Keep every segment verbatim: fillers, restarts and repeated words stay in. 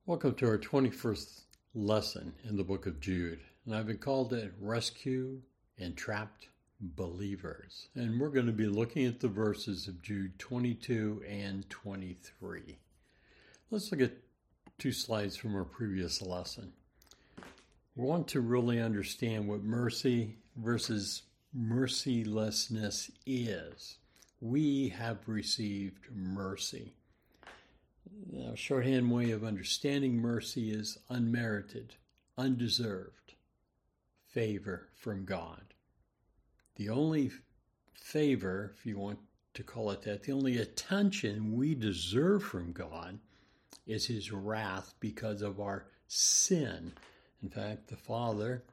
Welcome to our twenty-first lesson in the book of Jude, and I've been called it Rescue Entrapped Believers. And we're going to be looking at the verses of Jude twenty-two and twenty-three. Let's look at two slides from our previous lesson. We want to really understand what mercy versus mercilessness is. We have received mercy. A shorthand way of understanding mercy is unmerited, undeserved favor from God. The only favor, if you want to call it that, the only attention we deserve from God is his wrath because of our sin. In fact, the Father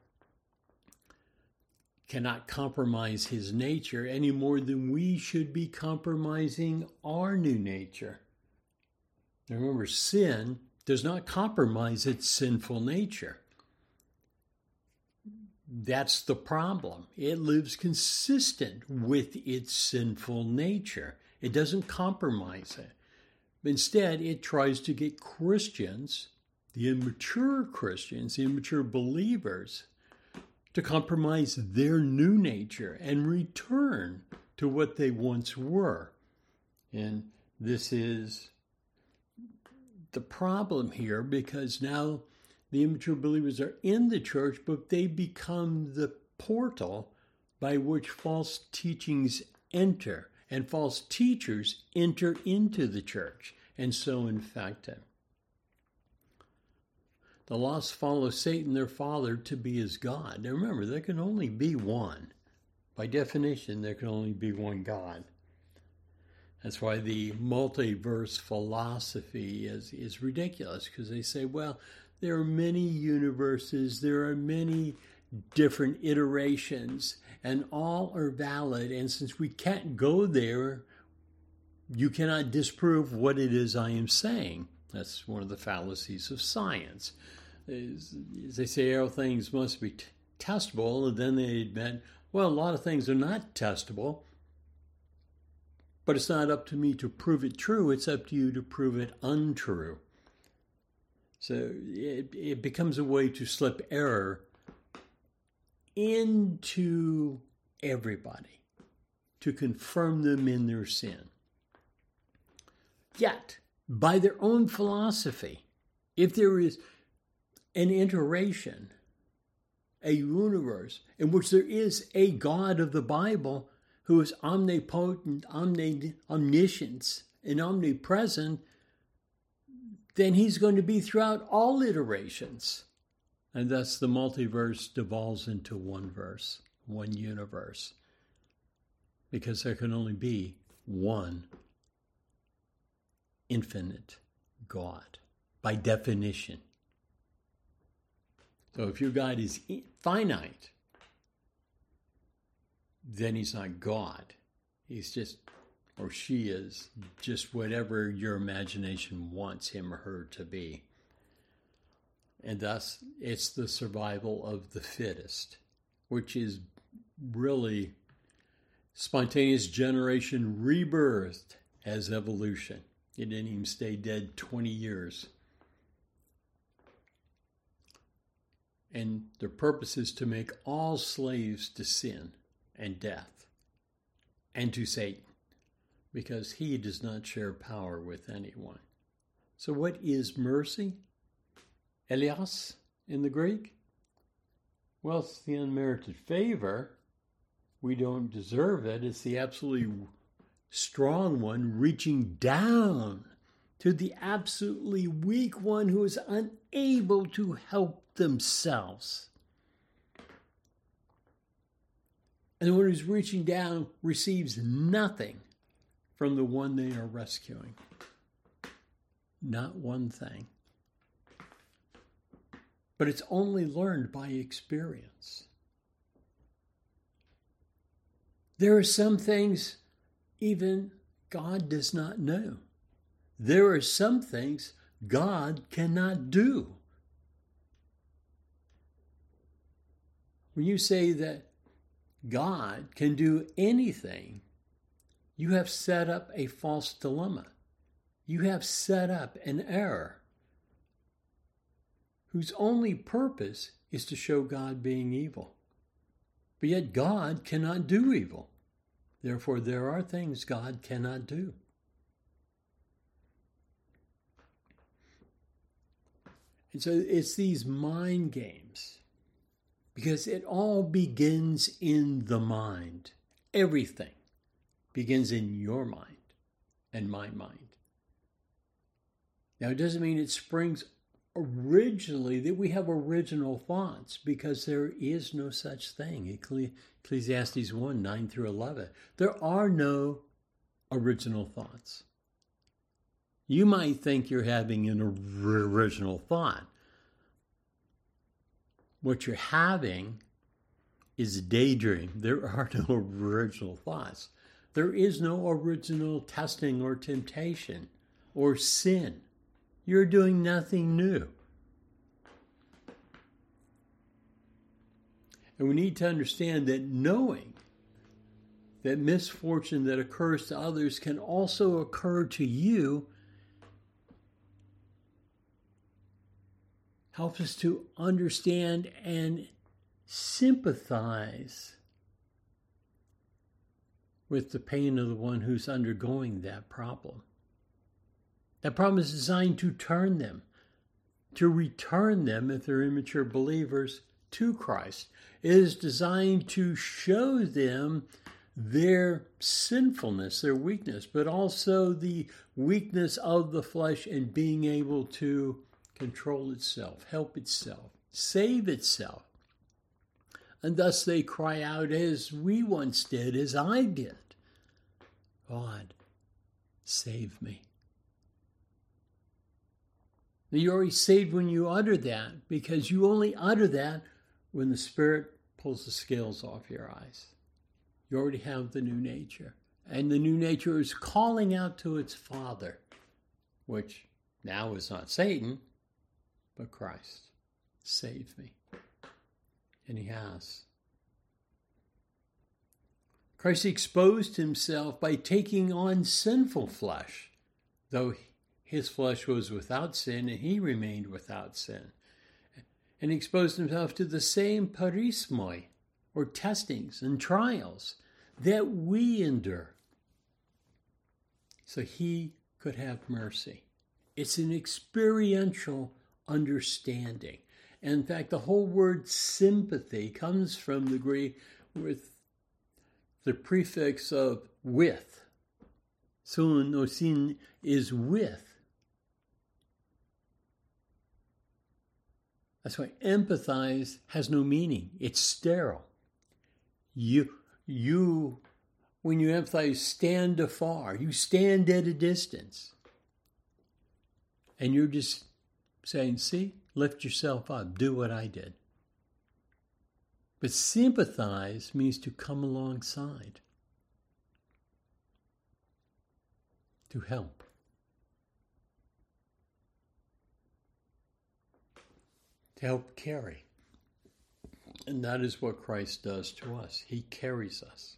cannot compromise his nature any more than we should be compromising our new nature. Remember, sin does not compromise its sinful nature. That's the problem. It lives consistent with its sinful nature. It doesn't compromise it. Instead, it tries to get Christians, the immature Christians, the immature believers, to compromise their new nature and return to what they once were. And this is the problem here, because now the immature believers are in the church, but they become the portal by which false teachings enter, and false teachers enter into the church and so infect it. The lost follow Satan, their father, to be as God. Now remember, there can only be one. By definition, there can only be one God. That's why the multiverse philosophy is, is ridiculous, because they say, well, there are many universes, there are many different iterations, and all are valid. And since we can't go there, you cannot disprove what it is I am saying. That's one of the fallacies of science. Is, is they say all things must be t- testable, and then they admit, well, a lot of things are not testable. But it's not up to me to prove it true. It's up to you to prove it untrue. So it, it becomes a way to slip error into everybody, to confirm them in their sin. Yet, by their own philosophy, if there is an iteration, a universe in which there is a God of the Bible who is omnipotent, omni- omniscient, and omnipresent, then he's going to be throughout all iterations. And thus the multiverse devolves into one verse, one universe, because there can only be one infinite God, by definition. So if your God is finite, then he's not God. He's just, or she is, just whatever your imagination wants him or her to be. And thus, it's the survival of the fittest, which is really spontaneous generation rebirthed as evolution. It didn't even stay dead twenty years. And the purpose is to make all slaves to sin and death, and to Satan, because he does not share power with anyone. So what is mercy? Elios in the Greek? Well, it's the unmerited favor. We don't deserve it. It's the absolutely strong one reaching down to the absolutely weak one who is unable to help themselves. And the one who's reaching down receives nothing from the one they are rescuing. Not one thing. But it's only learned by experience. There are some things even God does not know. There are some things God cannot do. When you say that God can do anything, you have set up a false dilemma. You have set up an error. whose only purpose is to show God being evil. But yet God cannot do evil. Therefore, there are things God cannot do. And so it's these mind games, because it all begins in the mind. Everything begins in your mind and my mind. Now, it doesn't mean it springs originally, that we have original thoughts, because there is no such thing. Ecclesiastes one, nine through eleven. There are no original thoughts. You might think you're having an original thought. What you're having is a daydream. There are no original thoughts. There is no original testing or temptation or sin. You're doing nothing new. And we need to understand that knowing that misfortune that occurs to others can also occur to you helps us to understand and sympathize with the pain of the one who's undergoing that problem. That problem is designed to turn them, to return them, if they're immature believers, to Christ. It is designed to show them their sinfulness, their weakness, but also the weakness of the flesh and being able to control itself, help itself, save itself. And thus they cry out, as we once did, as I did, God, save me. You're already saved when you utter that, because you only utter that when the Spirit pulls the scales off your eyes. You already have the new nature. And the new nature is calling out to its Father, which now is not Satan, but Christ. Save me. And he has. Christ exposed himself by taking on sinful flesh, though his flesh was without sin and he remained without sin. And he exposed himself to the same parismoi, or testings and trials, that we endure, so he could have mercy. It's an experiential understanding. And in fact, the whole word sympathy comes from the Greek with the prefix of with. Sun or sin is with. That's why empathize has no meaning. It's sterile. You, you, when you empathize, stand afar. You stand at a distance. And you're just saying, see, lift yourself up. Do what I did. But sympathize means to come alongside. To help. To help carry. And that is what Christ does to us. He carries us.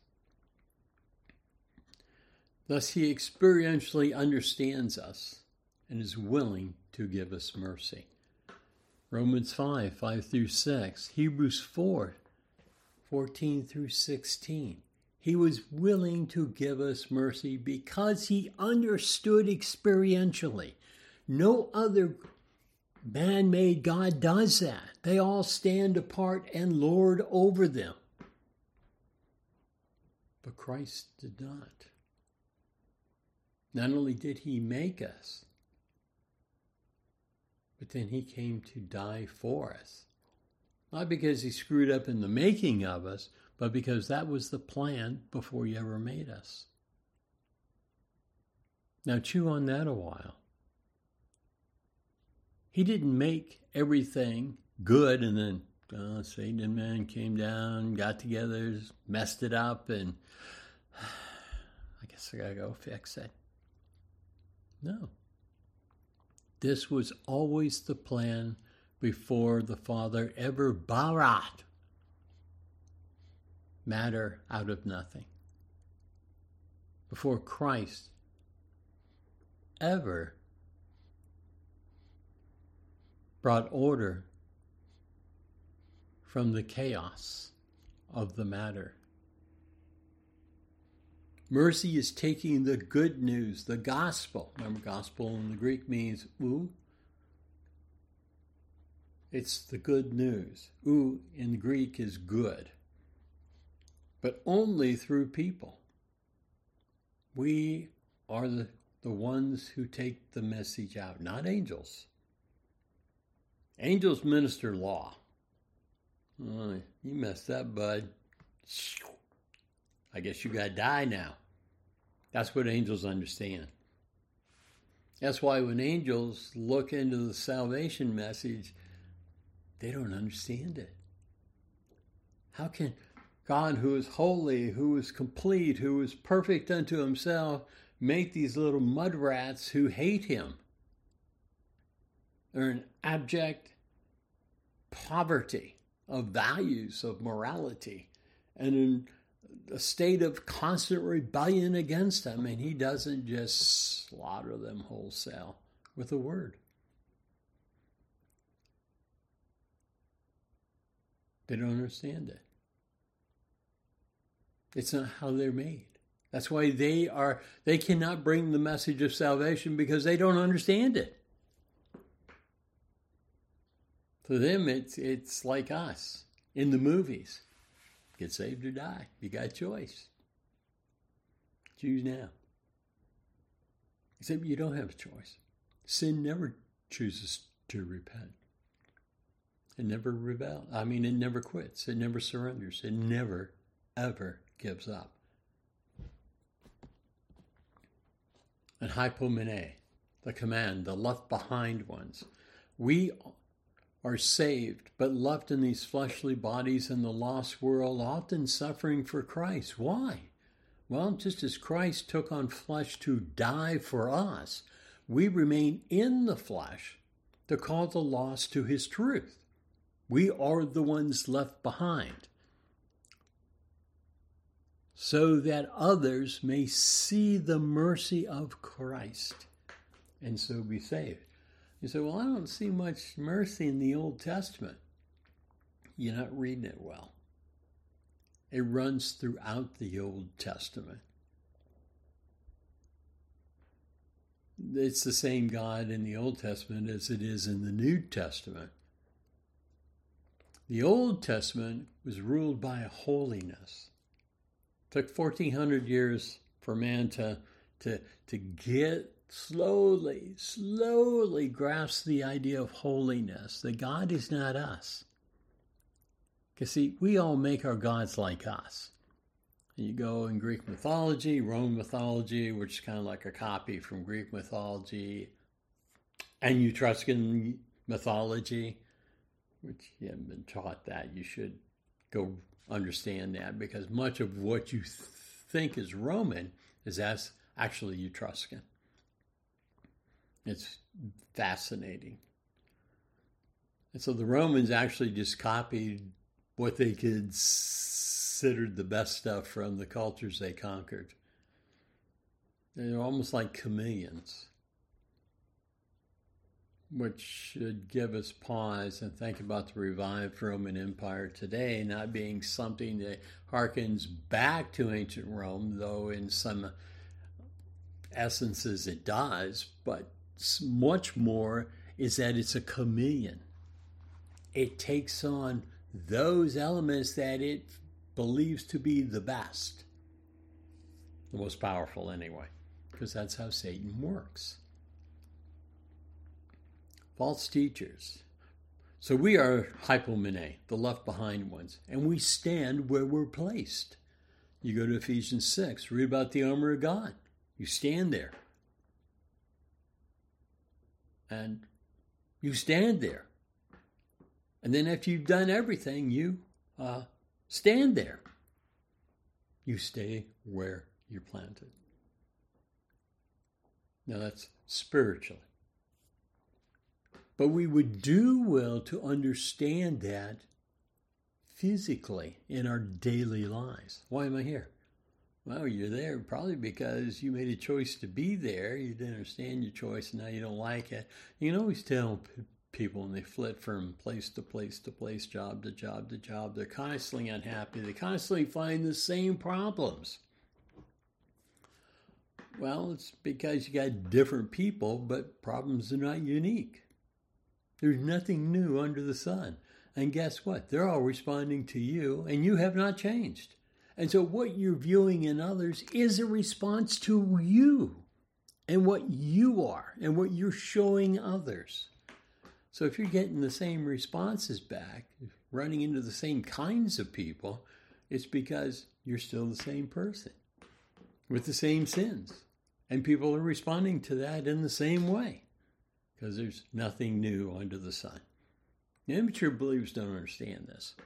Thus, he experientially understands us and is willing to give us mercy. Romans five, five through six. Hebrews four, fourteen through sixteen. He was willing to give us mercy because he understood experientially. No other man-made God does that. They all stand apart and lord over them. But Christ did not. Not only did he make us, but then he came to die for us. Not because he screwed up in the making of us, but because that was the plan before he ever made us. Now chew on that a while. He didn't make everything good and then uh, Satan and man came down, got together, messed it up, and I guess I gotta go fix it. No. This was always the plan before the Father ever barat matter out of nothing. Before Christ ever brought order from the chaos of the matter. Mercy is taking the good news, the gospel. Remember, gospel in the Greek means ou. It's the good news. Ou in Greek is good. But only through people. We are the, the ones who take the message out, not angels. Angels minister law. Oh, you messed up, bud. I guess you got to die now. That's what angels understand. That's why when angels look into the salvation message, they don't understand it. How can God, who is holy, who is complete, who is perfect unto himself, make these little mud rats who hate him? They're in abject poverty of values, of morality, and in a state of constant rebellion against him, and he doesn't just slaughter them wholesale with a word. They don't understand it. It's not how they're made. That's why they are, they cannot bring the message of salvation because they don't understand it. For them, it's it's like us in the movies. Get saved or die. You got a choice. Choose now. Except you don't have a choice. Sin never chooses to repent. It never rebels. I mean, it never quits. It never surrenders. It never, ever gives up. And hypomene, the command, the left behind ones. We are saved, but left in these fleshly bodies in the lost world, often suffering for Christ. Why? Well, just as Christ took on flesh to die for us, we remain in the flesh to call the lost to his truth. We are the ones left behind, so that others may see the mercy of Christ and so be saved. You say, well, I don't see much mercy in the Old Testament. You're not reading it well. It runs throughout the Old Testament. It's the same God in the Old Testament as it is in the New Testament. The Old Testament was ruled by a holiness. It took fourteen hundred years for man to, to, to get slowly, slowly grasp the idea of holiness, that God is not us. Because, see, we all make our gods like us. You go in Greek mythology, Roman mythology, which is kind of like a copy from Greek mythology, and Etruscan mythology, which you haven't been taught that. You should go understand that, because much of what you th- think is Roman is as actually Etruscan. It's fascinating. And so the Romans actually just copied what they considered the best stuff from the cultures they conquered. They're almost like chameleons, which should give us pause and think about the revived Roman Empire today not being something that harkens back to ancient Rome, though in some essences it does, but much more is that it's a chameleon. It takes on those elements that it believes to be the best, the most powerful anyway, because that's how Satan works. False teachers. So we are hypomene, the left behind ones, and we stand where we're placed. You go to Ephesians six, read about the armor of God. You stand there. And you stand there. And then after you've done everything, you uh, stand there. You stay where you're planted. Now that's spiritually. But we would do well to understand that physically in our daily lives. Why am I here? Well, you're there probably because you made a choice to be there. You didn't understand your choice, and now you don't like it. You can always tell people and they flit from place to place to place, job to job to job. They're constantly unhappy. They constantly find the same problems. Well, it's because you got different people, but problems are not unique. There's nothing new under the sun. And guess what? They're all responding to you, and you have not changed. And so what you're viewing in others is a response to you and what you are and what you're showing others. So if you're getting the same responses back, running into the same kinds of people, it's because you're still the same person with the same sins. And people are responding to that in the same way because there's nothing new under the sun. The immature believers don't understand this.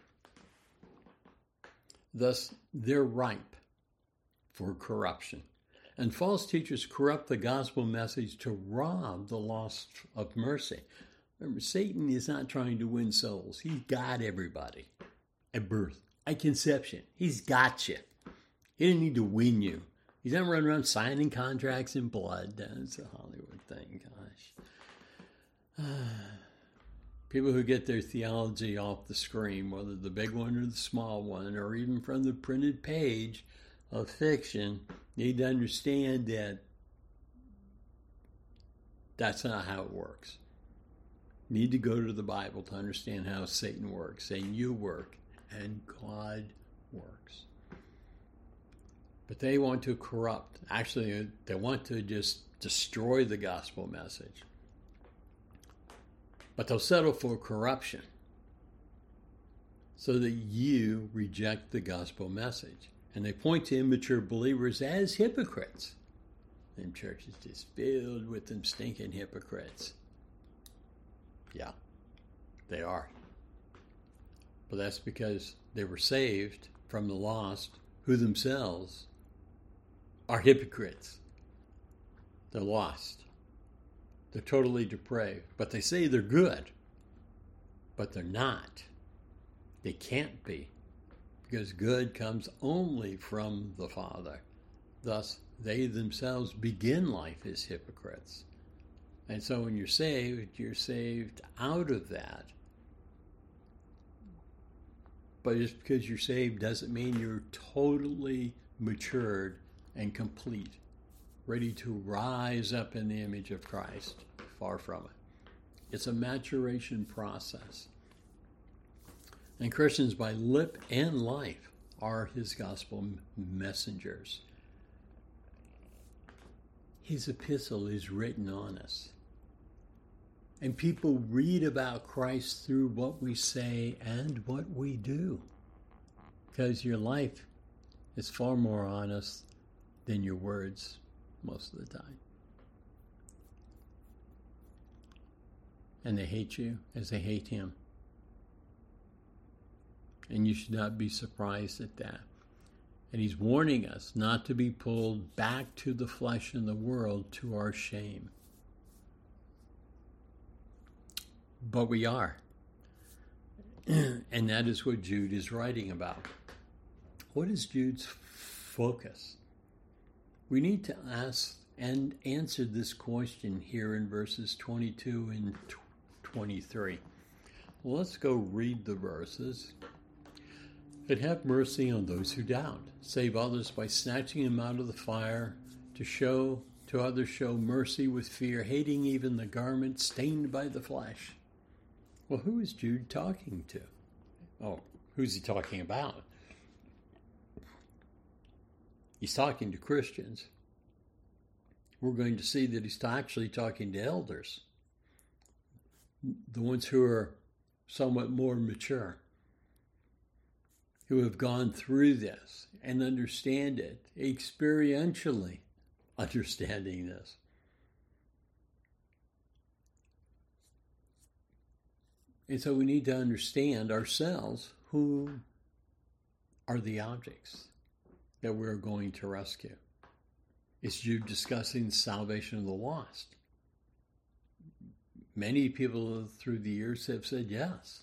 Thus, they're ripe for corruption. And false teachers corrupt the gospel message to rob the lost of mercy. Remember, Satan is not trying to win souls. He's got everybody at birth, at conception. He's got you. He didn't need to win you. He's not running around signing contracts in blood. That's a Hollywood thing, gosh. People who get their theology off the screen, whether the big one or the small one, or even from the printed page of fiction, need to understand that that's not how it works. You need to go to the Bible to understand how Satan works, and you work, and God works. But they want to corrupt. Actually, they want to just destroy the gospel message. But they'll settle for corruption so that you reject the gospel message. And they point to immature believers as hypocrites. Them churches just filled with them stinking hypocrites. Yeah, they are. But that's because they were saved from the lost, who themselves are hypocrites. They're lost. They're totally depraved. But they say they're good. But they're not. They can't be. Because good comes only from the Father. Thus, they themselves begin life as hypocrites. And so when you're saved, you're saved out of that. But just because you're saved doesn't mean you're totally matured and complete, ready to rise up in the image of Christ. Far from it. It's a maturation process. And Christians by lip and life are his gospel messengers. His epistle is written on us. And people read about Christ through what we say and what we do. Because your life is far more honest than your words most of the time. And they hate you as they hate him. And you should not be surprised at that. And he's warning us not to be pulled back to the flesh and the world to our shame. But we are. And that is what Jude is writing about. What is Jude's focus? We need to ask and answer this question here in verses twenty-two and twenty-three. Well, let's go read the verses. But have mercy on those who doubt. Save others by snatching them out of the fire, to show to others show mercy with fear, hating even the garment stained by the flesh. Well, who is Jude talking to? Oh, who's he talking about? He's talking to Christians. We're going to see that he's actually talking to elders, the ones who are somewhat more mature, who have gone through this and understand it, experientially understanding this. And so we need to understand ourselves who are the objects that we're going to rescue. Is Jude discussing salvation of the lost? Many people through the years have said yes.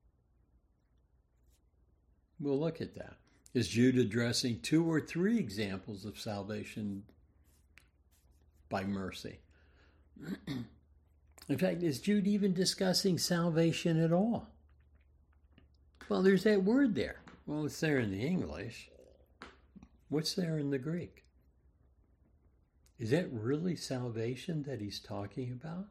We'll look at that. Is Jude addressing two or three examples of salvation by mercy? In fact, is Jude even discussing salvation at all? Well, there's that word there. Well, it's there in the English. What's there in the Greek? Is that really salvation that he's talking about?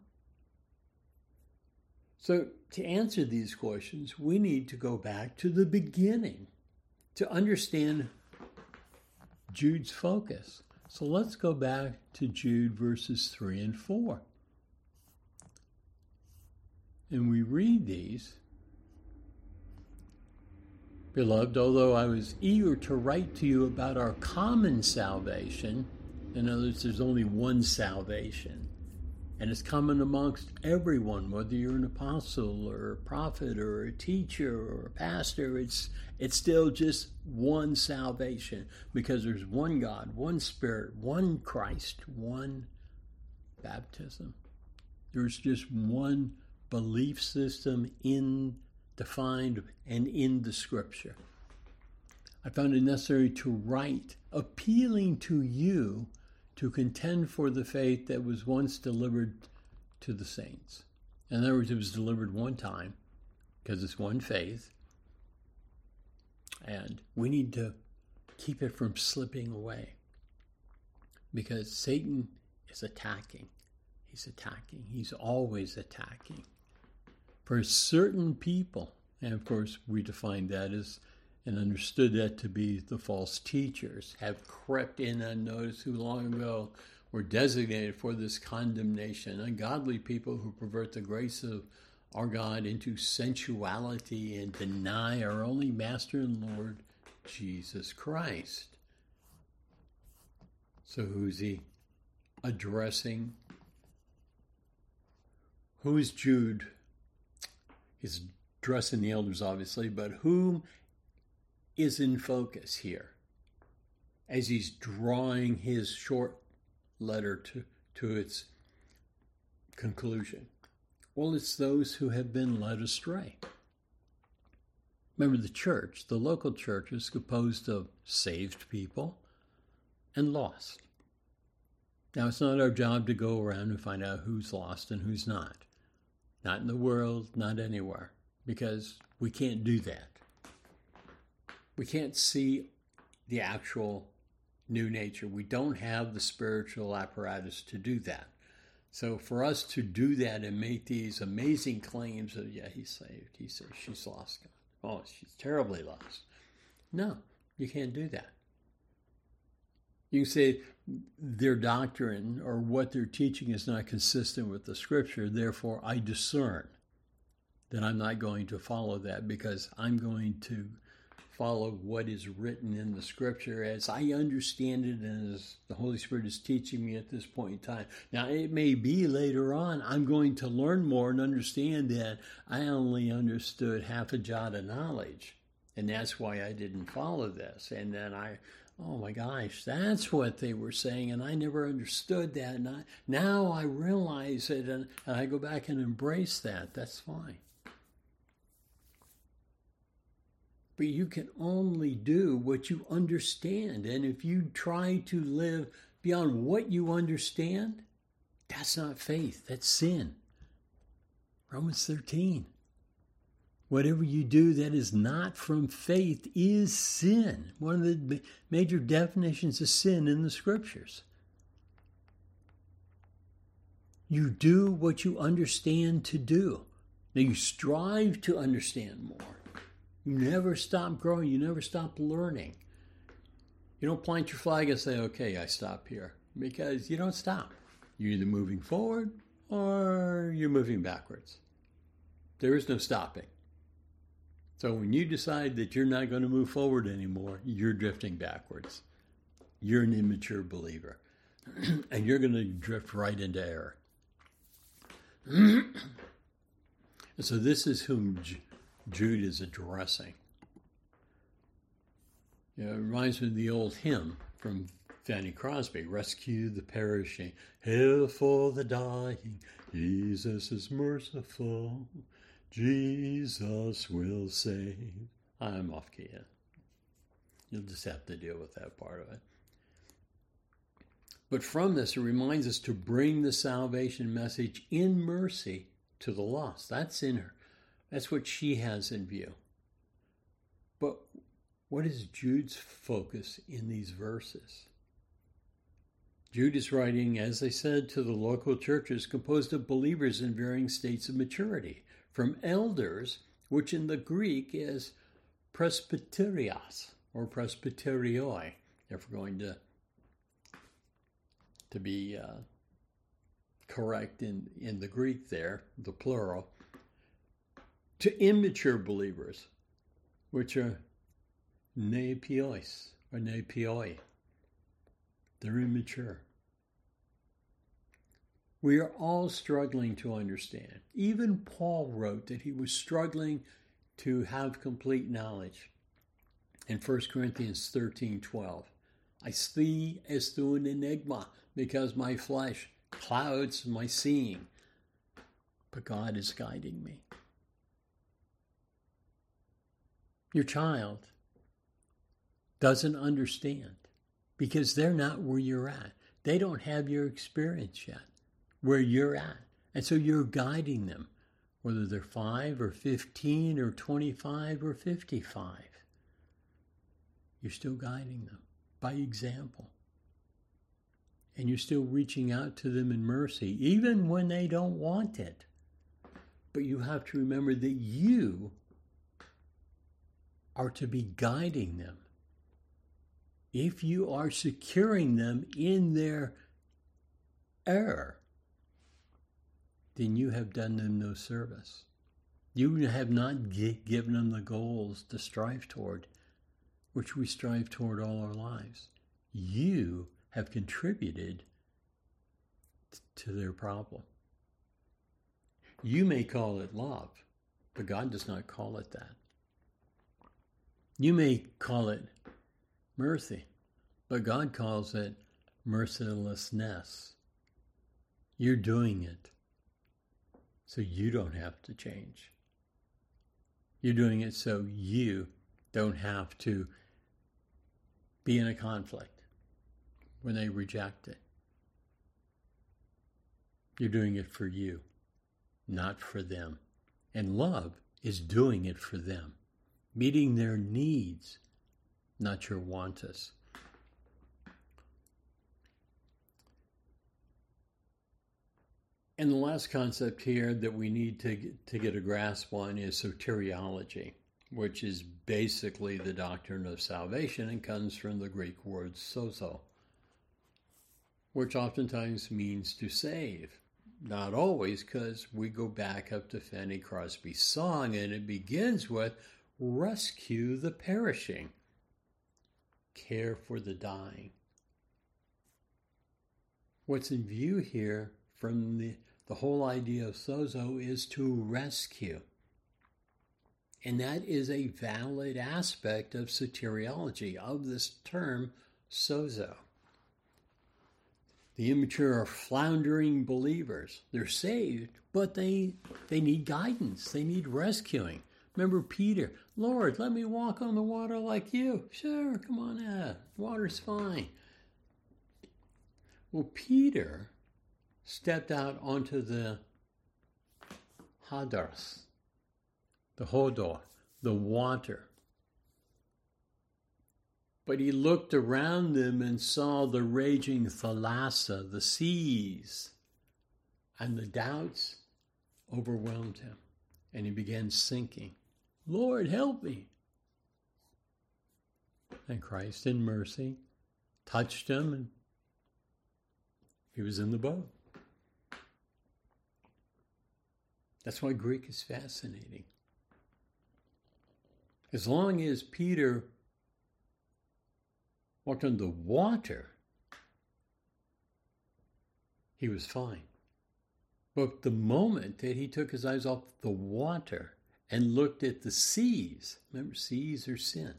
So to answer these questions, we need to go back to the beginning to understand Jude's focus. So let's go back to Jude verses three and four. And we read these. Beloved, although I was eager to write to you about our common salvation, in other words, there's only one salvation, and it's common amongst everyone, whether you're an apostle or a prophet or a teacher or a pastor, it's it's still just one salvation, because there's one God, one Spirit, one Christ, one baptism. There's just one belief system in defined and in the Scripture. I found it necessary to write, appealing to you to contend for the faith that was once delivered to the saints. In other words, it was delivered one time, because it's one faith, and we need to keep it from slipping away, because Satan is attacking. He's attacking. He's always attacking. For certain people, and of course we define that as and understood that to be the false teachers, have crept in unnoticed, who long ago were designated for this condemnation. Ungodly people who pervert the grace of our God into sensuality and deny our only Master and Lord, Jesus Christ. So who's he addressing? Who is Jude? He's addressing the elders, obviously, but whom is in focus here as he's drawing his short letter to, to its conclusion? Well, it's those who have been led astray. Remember, the church, the local church, is composed of saved people and lost. Now, it's not our job to go around and find out who's lost and who's not. Not in the world, not anywhere, because we can't do that. We can't see the actual new nature. We don't have the spiritual apparatus to do that. So for us to do that and make these amazing claims of, yeah, he's saved, he's saved, she's lost God. Oh, she's terribly lost. No, you can't do that. You can say their doctrine or what they're teaching is not consistent with the Scripture, therefore I discern that I'm not going to follow that, because I'm going to follow what is written in the Scripture as I understand it and as the Holy Spirit is teaching me at this point in time. Now, it may be later on I'm going to learn more and understand that I only understood half a jot of knowledge, and that's why I didn't follow this. And then I, oh my gosh, that's what they were saying, and I never understood that. And I, now I realize it, and, and I go back and embrace that. That's fine. But you can only do what you understand. And if you try to live beyond what you understand, that's not faith. That's sin. Romans thirteen. Whatever you do that is not from faith is sin. One of the major definitions of sin in the Scriptures. You do what you understand to do. Now you strive to understand more. You never stop growing. You never stop learning. You don't plant your flag and say, okay, I stop here. Because you don't stop. You're either moving forward or you're moving backwards. There is no stopping. So when you decide that you're not going to move forward anymore, you're drifting backwards. You're an immature believer. And you're going to drift right into error. And so this is whom Jude is addressing. You know, it reminds me of the old hymn from Fanny Crosby, rescue the perishing, hail for the dying, Jesus is merciful, Jesus will save. I'm off key. You'll just have to deal with that part of it. But from this, it reminds us to bring the salvation message in mercy to the lost. That's in her. That's what she has in view. But what is Jude's focus in these verses? Jude is writing, as I said, to the local churches composed of believers in varying states of maturity, from elders, which in the Greek is presbyterios or presbyterioi, if we're going to, to be uh, correct in, in the Greek there, the plural, to immature believers, which are nepios or nepioi. They're immature. We are all struggling to understand. Even Paul wrote that he was struggling to have complete knowledge. In First Corinthians thirteen twelve, I see as through an enigma, because my flesh clouds my seeing, but God is guiding me. Your child doesn't understand because they're not where you're at. They don't have your experience yet, where you're at. And so you're guiding them, whether they're five or fifteen or twenty-five or fifty-five. You're still guiding them by example. And you're still reaching out to them in mercy, even when they don't want it. But you have to remember that you are to be guiding them. If you are securing them in their error, then you have done them no service. You have not g- given them the goals to strive toward, which we strive toward all our lives. You have contributed t- to their problem. You may call it love, but God does not call it that. You may call it mercy, but God calls it mercilessness. You're doing it so you don't have to change. You're doing it so you don't have to be in a conflict when they reject it. You're doing it for you, not for them. And love is doing it for them, meeting their needs, not your wants. And the last concept here that we need to get, to get a grasp on is soteriology, which is basically the doctrine of salvation and comes from the Greek word sozo, which oftentimes means to save. Not always, because we go back up to Fanny Crosby's song, and it begins with, rescue the perishing, care for the dying. What's in view here from the, the whole idea of sozo is to rescue. And that is a valid aspect of soteriology, of this term sozo. The immature are floundering believers. They're saved, but they they need guidance. They need rescuing. Remember Peter, Lord, let me walk on the water like you. Sure, come on out. Water's fine. Well, Peter stepped out onto the Hadars, the Hodor, the water. But he looked around them and saw the raging thalassa, the seas, and the doubts overwhelmed him, and he began sinking. Lord, help me. And Christ, in mercy, touched him, and he was in the boat. That's why Greek is fascinating. As long as Peter walked on the water, he was fine. But the moment that he took his eyes off the water and looked at the seas, remember, seas are sin,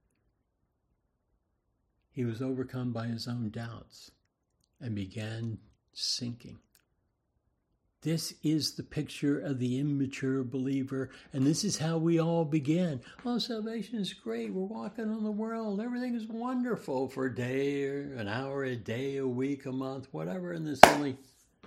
he was overcome by his own doubts and began sinking. This is the picture of the immature believer, and this is how we all begin. Oh, salvation is great. We're walking on the world. Everything is wonderful for a day, or an hour, a day, a week, a month, whatever, and then suddenly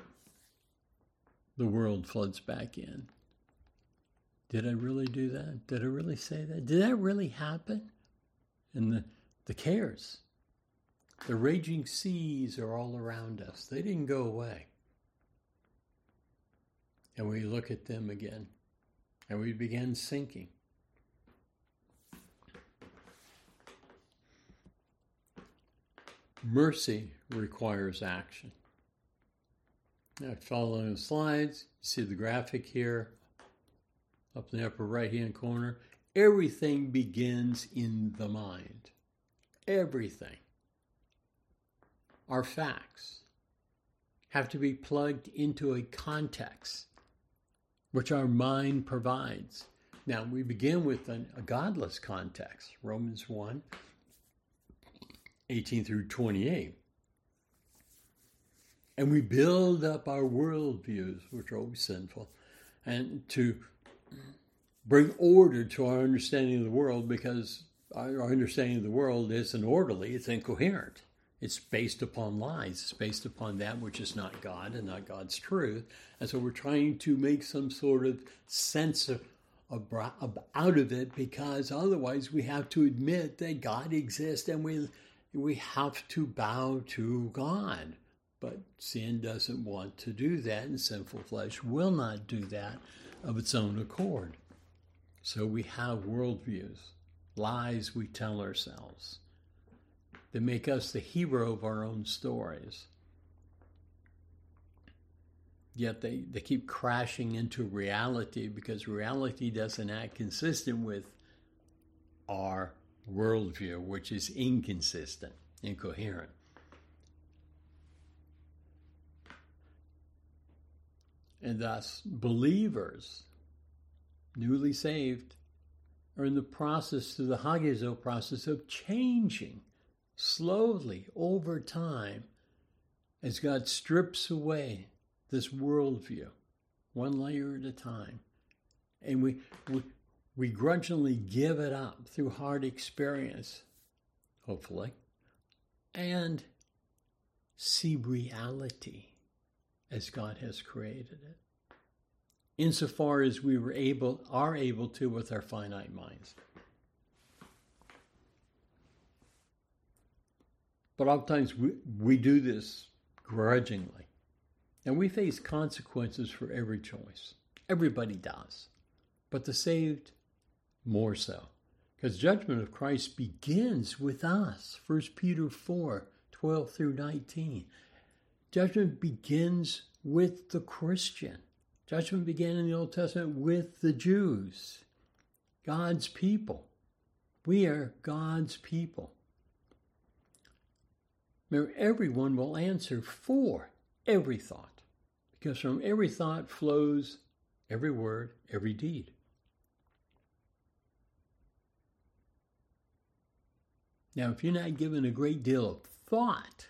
the world floods back in. Did I really do that? Did I really say that? Did that really happen? And the, the cares, the raging seas are all around us. They didn't go away. And we look at them again, and we begin sinking. Mercy requires action. Now, following the slides, you see the graphic here, up in the upper right-hand corner. Everything begins in the mind. Everything. Our facts have to be plugged into a context which our mind provides. Now, we begin with an, a godless context, Romans one, eighteen through twenty-eight. And we build up our worldviews, which are always sinful, and to bring order to our understanding of the world, because our understanding of the world isn't orderly, it's incoherent. It's based upon lies. It's based upon that which is not God and not God's truth. And so we're trying to make some sort of sense of, of, of out of it, because otherwise we have to admit that God exists and we we have to bow to God. But sin doesn't want to do that, and sinful flesh will not do that of its own accord. So we have worldviews, lies we tell ourselves, that make us the hero of our own stories. Yet they, they keep crashing into reality, because reality doesn't act consistent with our worldview, which is inconsistent, incoherent. And thus, believers, newly saved, are in the process, through the hagizo process, of changing slowly over time as God strips away this worldview, one layer at a time. And we, we, we grudgingly give it up through hard experience, hopefully, and see reality as God has created it, insofar as we were able, are able to with our finite minds. But oftentimes we, we do this grudgingly. And we face consequences for every choice. Everybody does. But the saved, more so. Because judgment of Christ begins with us. First Peter four, twelve through nineteen. Judgment begins with the Christian. Judgment began in the Old Testament with the Jews. God's people. We are God's people. Remember, everyone will answer for every thought, because from every thought flows every word, every deed. Now, if you're not given a great deal of thought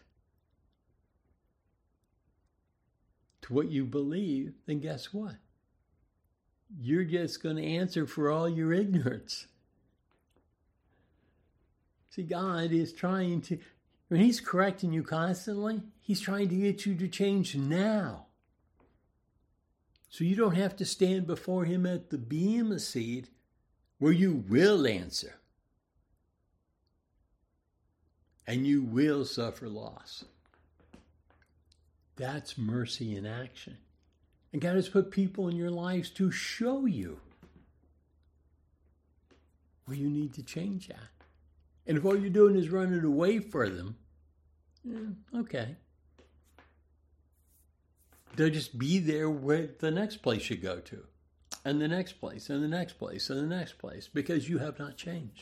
to what you believe, then guess what? You're just going to answer for all your ignorance. See, God is trying to... When he's correcting you constantly, he's trying to get you to change now. So you don't have to stand before him at the bema seat where you will answer. And you will suffer loss. That's mercy in action. And God has put people in your lives to show you where you need to change that. And if all you're doing is running away from them, yeah, okay. They'll just be there where the next place you go to, and the next place, and the next place, and the next place, because you have not changed.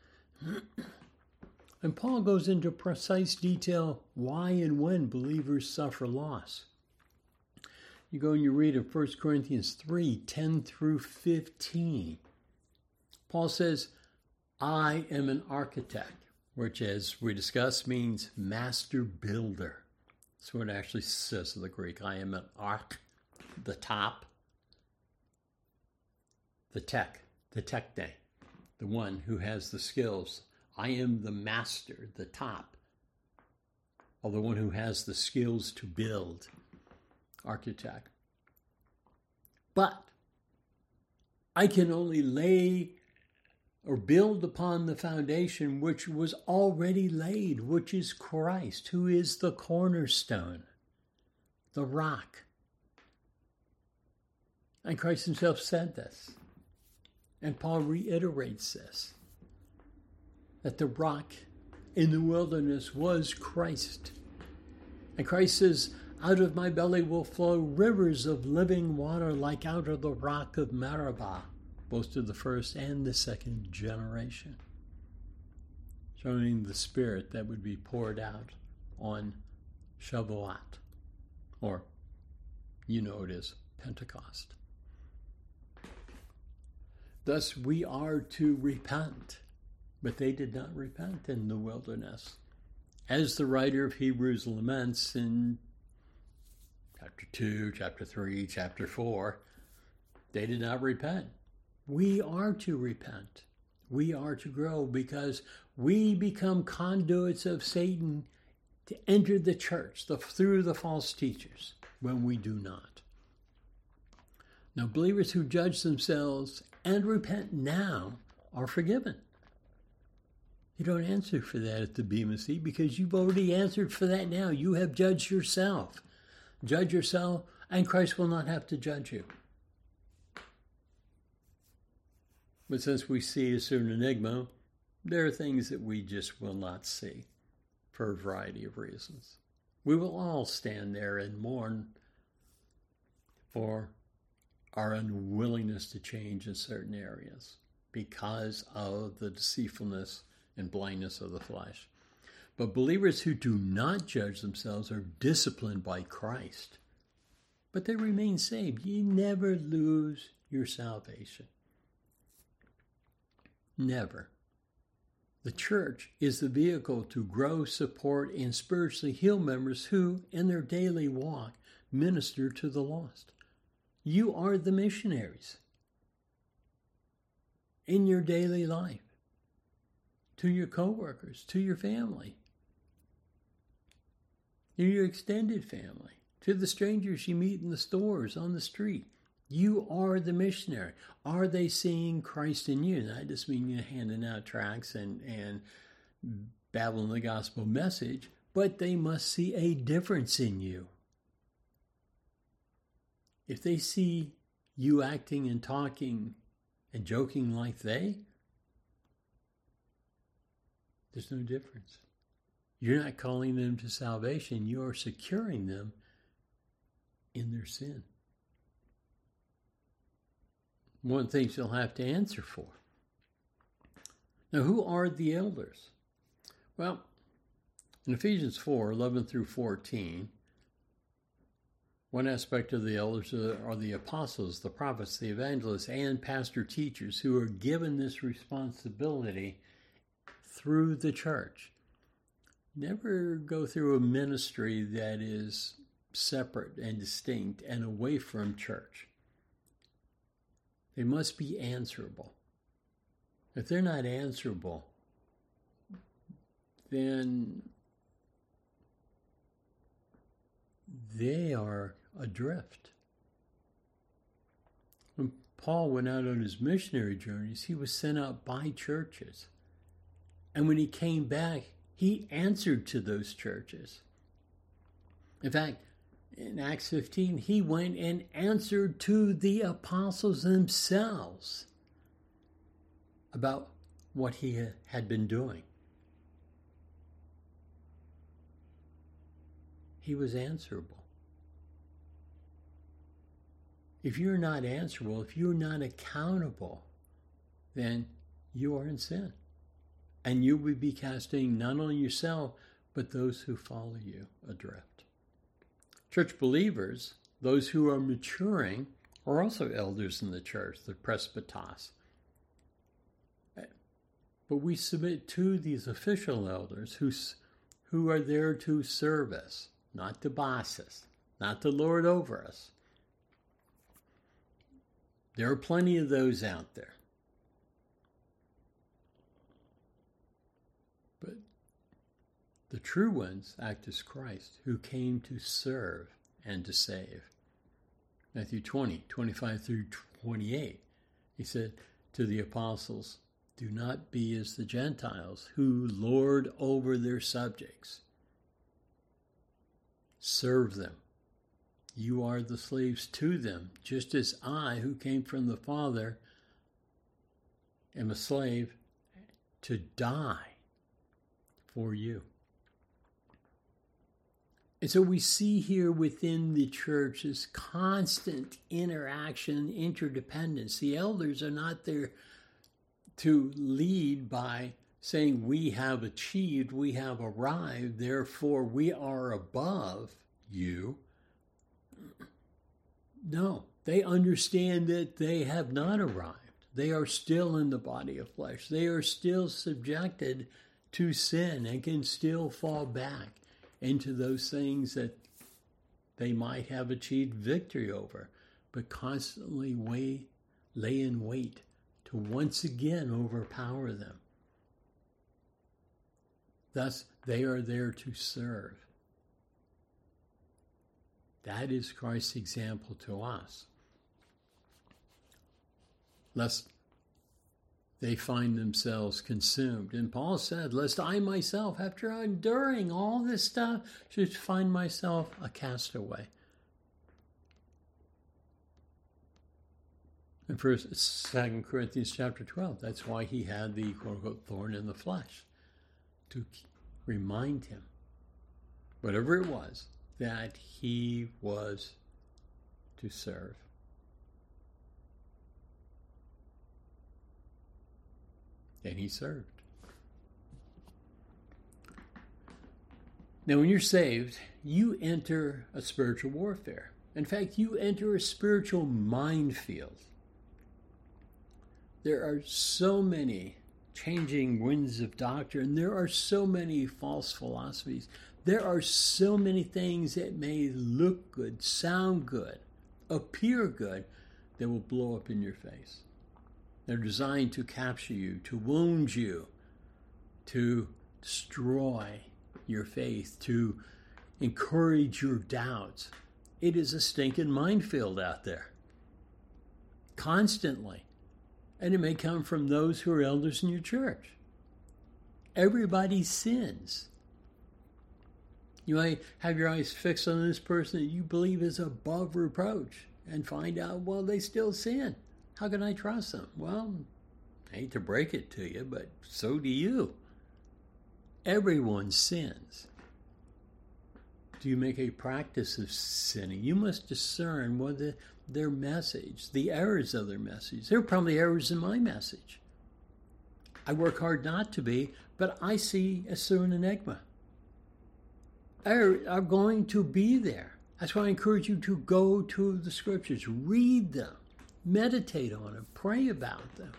And Paul goes into precise detail why and when believers suffer loss. You go and you read in First Corinthians three, ten through fifteen. Paul says, I am an architect, which, as we discussed, means master builder. That's what it actually says in the Greek. I am an arch, the top, the tech, the techne, the one who has the skills. I am the master, the top, or the one who has the skills to build, architect. But I can only lay or build upon the foundation which was already laid, which is Christ, who is the cornerstone, the rock. And Christ himself said this, and Paul reiterates this, that the rock in the wilderness was Christ. And Christ says, out of my belly will flow rivers of living water like out of the rock of Meribah, both to the first and the second generation, showing the Spirit that would be poured out on Shavuot, or you know it is Pentecost. Thus we are to repent, but they did not repent in the wilderness. As the writer of Hebrews laments in chapter two, chapter three, chapter four, they did not repent. We are to repent. We are to grow because we become conduits of Satan to enter the church the, through the false teachers when we do not. Now, believers who judge themselves and repent now are forgiven. You don't answer for that at the Bema Seat because you've already answered for that now. You have judged yourself. Judge yourself, and Christ will not have to judge you. But since we see a certain enigma, there are things that we just will not see for a variety of reasons. We will all stand there and mourn for our unwillingness to change in certain areas because of the deceitfulness and blindness of the flesh. But believers who do not judge themselves are disciplined by Christ, but they remain saved. You never lose your salvation. Never. The church is the vehicle to grow, support, and spiritually heal members who, in their daily walk, minister to the lost. You are the missionaries in your daily life, to your coworkers, to your family, to your extended family, to the strangers you meet in the stores, on the street. You are the missionary. Are they seeing Christ in you? And I just mean you handing out tracts and, and babbling the gospel message, but they must see a difference in you. If they see you acting and talking and joking like they, there's no difference. You're not calling them to salvation. You are securing them in their sin. One of the things you'll have to answer for. Now, who are the elders? Well, in Ephesians four, eleven through fourteen, one aspect of the elders are the apostles, the prophets, the evangelists, and pastor teachers who are given this responsibility through the church. Never go through a ministry that is separate and distinct and away from church. They must be answerable. If they're not answerable, then they are adrift. When Paul went out on his missionary journeys, he was sent out by churches. And when he came back, he answered to those churches. In fact, in Acts fifteen, he went and answered to the apostles themselves about what he had been doing. He was answerable. If you're not answerable, if you're not accountable, then you are in sin. And you will be casting not only yourself, but those who follow you adrift. Church believers, those who are maturing, are also elders in the church, the presbytos. But we submit to these official elders who, who are there to serve us, not to boss us, not to lord over us, There are plenty of those out there. But the true ones act as Christ, who came to serve and to save. Matthew twenty, twenty-five through twenty-eight. He said to the apostles, do not be as the Gentiles, who lord over their subjects. Serve them. You are the slaves to them, just as I, who came from the Father, am a slave to die for you. And so we see here within the church this constant interaction, interdependence. The elders are not there to lead by saying we have achieved, we have arrived, therefore we are above you. No, they understand that they have not arrived. They are still in the body of flesh. They are still subjected to sin and can still fall back into those things that they might have achieved victory over, but constantly wait, lay in wait to once again overpower them. Thus, they are there to serve. That is Christ's example to us. Lest they find themselves consumed. And Paul said, lest I myself, after enduring all this stuff, should find myself a castaway. And first, Second Corinthians chapter twelve, that's why he had the quote-unquote thorn in the flesh, to remind him, whatever it was, that he was to serve. And he served. Now, when you're saved, you enter a spiritual warfare. In fact, you enter a spiritual minefield. There are so many changing winds of doctrine. There are so many false philosophies. There are so many things that may look good, sound good, appear good, that will blow up in your face. They're designed to capture you, to wound you, to destroy your faith, to encourage your doubts. It is a stinking minefield out there. Constantly. And it may come from those who are elders in your church. Everybody sins. You might have your eyes fixed on this person that you believe is above reproach and find out, well, they still sin. How can I trust them? Well, I hate to break it to you, but so do you. Everyone sins. Do you make a practice of sinning? You must discern whether their message, the errors of their message. There are probably errors in my message. I work hard not to be, but I see a certain enigma. Are, are going to be there. That's why I encourage you to go to the scriptures, read them, meditate on them, pray about them.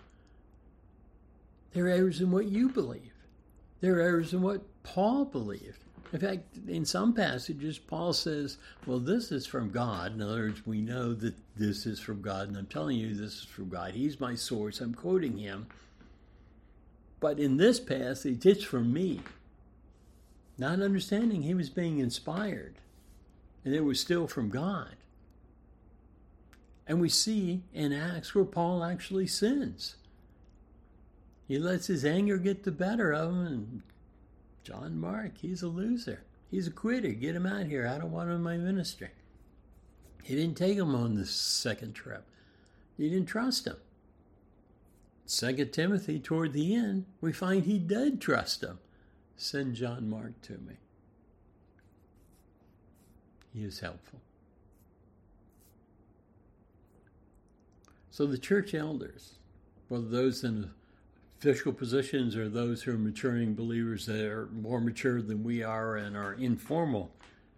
There are errors in what you believe. There are errors in what Paul believed. In fact, in some passages, Paul says, well, this is from God. In other words, we know that this is from God, and I'm telling you this is from God. He's my source. I'm quoting him. But in this passage, it's from me. Not understanding he was being inspired, and it was still from God. And we see in Acts where Paul actually sins. He lets his anger get the better of him, and John Mark, he's a loser. He's a quitter. Get him out here. I don't want him in my ministry. He didn't take him on this second trip. He didn't trust him. Second Timothy, toward the end, we find he did trust him. Send John Mark to me. He is helpful. So the church elders, whether those in official positions or those who are maturing believers that are more mature than we are and are informal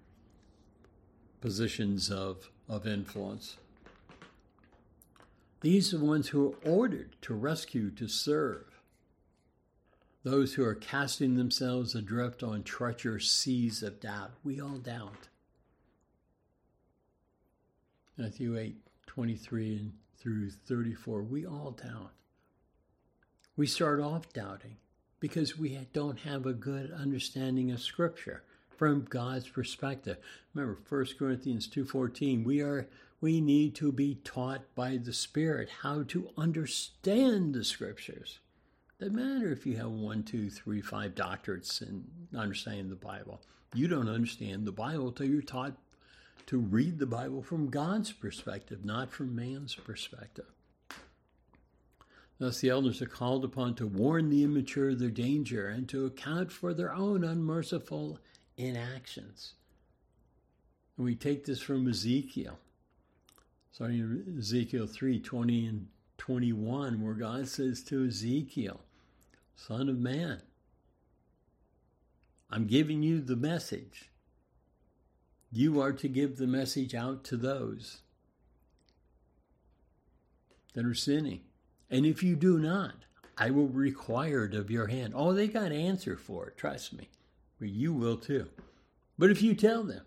positions of, of influence, these are the ones who are ordered to rescue, to serve. Those who are casting themselves adrift on treacherous seas of doubt. We all doubt. Matthew eight, twenty-three and through thirty-four, we all doubt. We start off doubting because we don't have a good understanding of Scripture from God's perspective. Remember, First Corinthians two fourteen, we are we need to be taught by the Spirit how to understand the Scriptures. Doesn't matter if you have one, two, three, five doctorates in understanding the Bible. You don't understand the Bible until you're taught to read the Bible from God's perspective, not from man's perspective. Thus, the elders are called upon to warn the immature of their danger and to account for their own unmerciful inactions. And we take this from Ezekiel. Starting in Ezekiel three, twenty and twenty-one, where God says to Ezekiel, Son of man, I'm giving you the message. You are to give the message out to those that are sinning. And if you do not, I will require it of your hand. Oh, they got an answer for it, trust me. But you will too. But if you tell them,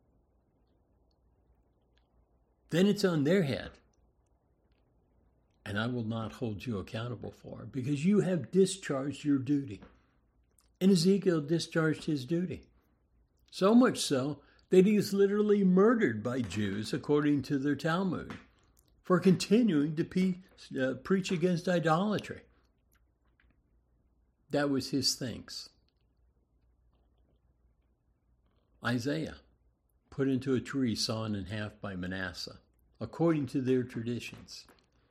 then it's on their head. And I will not hold you accountable for it because you have discharged your duty. And Ezekiel discharged his duty. So much so that he is literally murdered by Jews, according to their Talmud, for continuing to pe- uh, preach against idolatry. That was his thanks. Isaiah, put into a tree sawn in half by Manasseh, according to their traditions.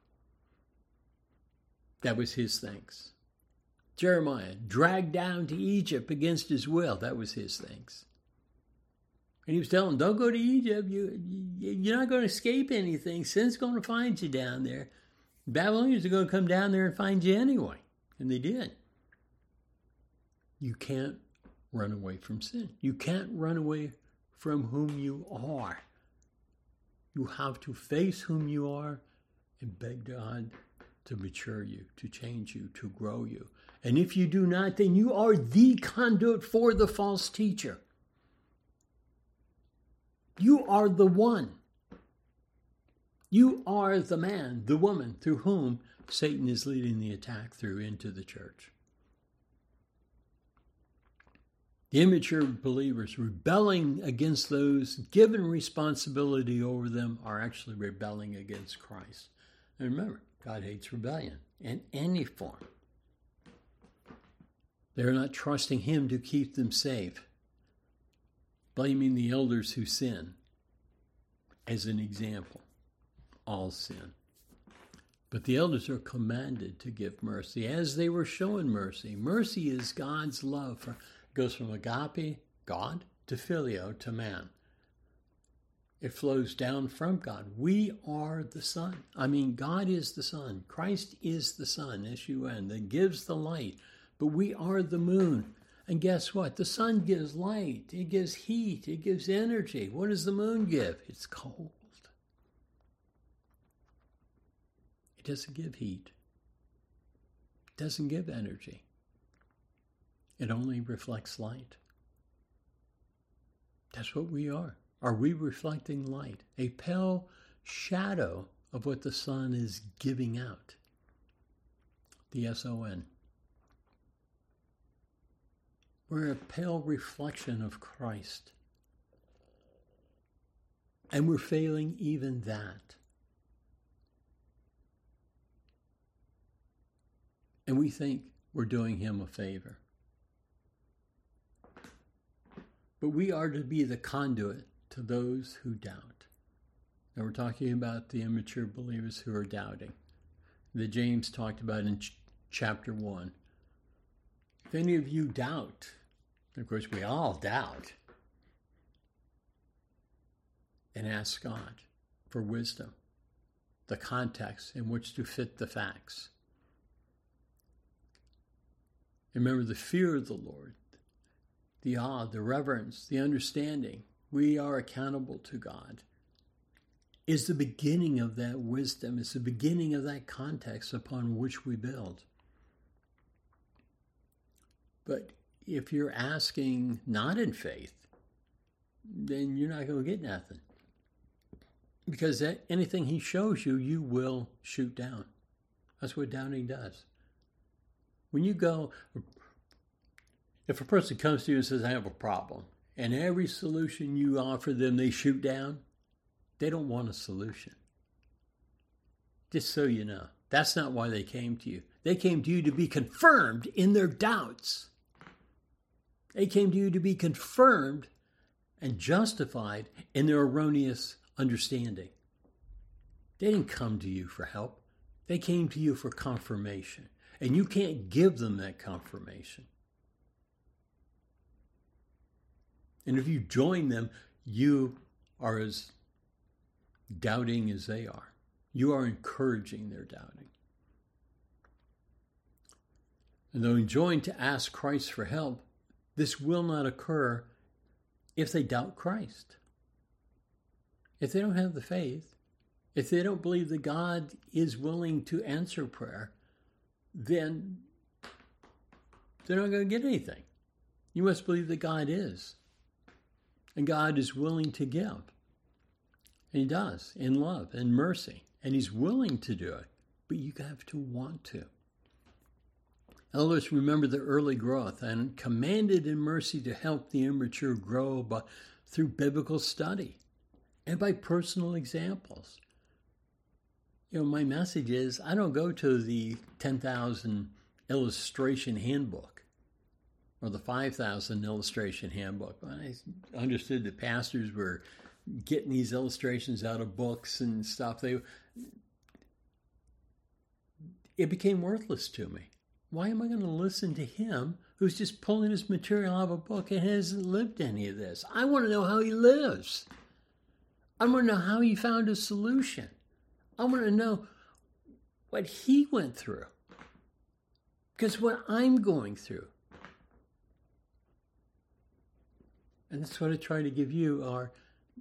That was his thanks. Jeremiah, dragged down to Egypt against his will. That was his thanks. And he was telling them, don't go to Egypt. You, you, you're not going to escape anything. Sin's going to find you down there. Babylonians are going to come down there and find you anyway. And they did. You can't run away from sin. You can't run away from whom you are. You have to face whom you are and beg God to mature you, to change you, to grow you. And if you do not, then you are the conduit for the false teacher. You are the one. You are the man, the woman, through whom Satan is leading the attack through into the church. The immature believers rebelling against those given responsibility over them are actually rebelling against Christ. And remember, God hates rebellion in any form. They're not trusting him to keep them safe, blaming the elders who sin as an example. All sin. But the elders are commanded to give mercy as they were shown mercy. Mercy is God's love. For, it goes from agape, God, to filio, to man. It flows down from God. We are the sun. I mean, God is the sun. Christ is the sun, S U N, that gives the light. But we are the moon. And guess what? The sun gives light. It gives heat. It gives energy. What does the moon give? It's cold. It doesn't give heat. It doesn't give energy. It only reflects light. That's what we are. Are we reflecting light? A pale shadow of what the sun is giving out. The S O N. We're a pale reflection of Christ. And we're failing even that. And we think we're doing him a favor. But we are to be the conduit to those who doubt. Now we're talking about the immature believers who are doubting, that James talked about in ch- chapter one. If any of you doubt, of course we all doubt, and ask God for wisdom, the context in which to fit the facts. Remember the fear of the Lord, the awe, the reverence, the understanding. We are accountable to God. Is the beginning of that wisdom, is the beginning of that context upon which we build. But if you're asking not in faith, then you're not going to get nothing. Because that, anything he shows you, you will shoot down. That's what doubting does. When you go, if a person comes to you and says, I have a problem, and every solution you offer them, they shoot down, they don't want a solution. Just so you know, that's not why they came to you. They came to you to be confirmed in their doubts. They came to you to be confirmed and justified in their erroneous understanding. They didn't come to you for help. They came to you for confirmation. And you can't give them that confirmation. And if you join them, you are as doubting as they are. You are encouraging their doubting. And though enjoined to ask Christ for help, this will not occur if they doubt Christ. If they don't have the faith, if they don't believe that God is willing to answer prayer, then they're not going to get anything. You must believe that God is. And God is willing to give. And he does, in love and mercy. And he's willing to do it. But you have to want to. Elders remember the early growth and commanded in mercy to help the immature grow by, through biblical study and by personal examples. You know, my message is, I don't go to the ten thousand illustration handbook or the five thousand illustration handbook. I understood that pastors were getting these illustrations out of books and stuff. They, it became worthless to me. Why am I going to listen to him who's just pulling his material out of a book and hasn't lived any of this? I want to know how he lives. I want to know how he found a solution. I want to know what he went through. Because what I'm going through. And that's what I try to give you are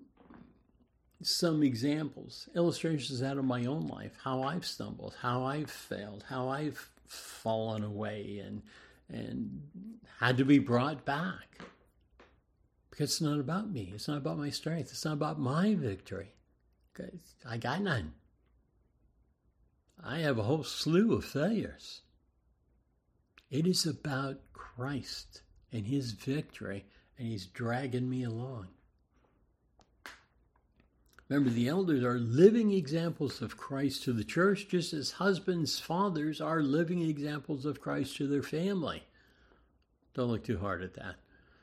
some examples, illustrations out of my own life, how I've stumbled, how I've failed, how I've fallen away and and had to be brought back. Because it's not about me. It's not about my strength. It's not about my victory. Because I got none. I have a whole slew of failures. It is about Christ and his victory, and he's dragging me along. Remember, the elders are living examples of Christ to the church, just as husbands, fathers are living examples of Christ to their family. Don't look too hard at that.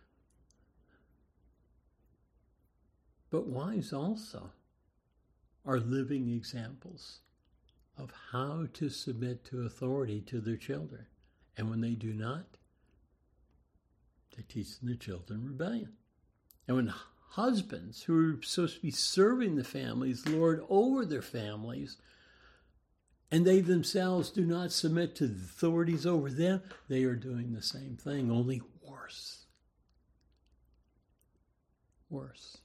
But wives also are living examples of how to submit to authority to their children. And when they do not, they teach their children rebellion. And when husbands who are supposed to be serving the families lord over their families, and they themselves do not submit to the authorities over them, they are doing the same thing, only worse. Worse.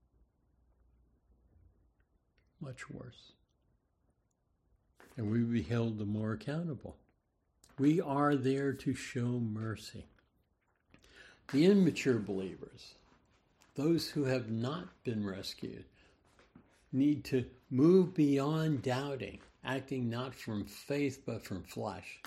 Much worse. And we will be held the more accountable. We are there to show mercy. The immature believers, those who have not been rescued, need to move beyond doubting, acting not from faith but from flesh.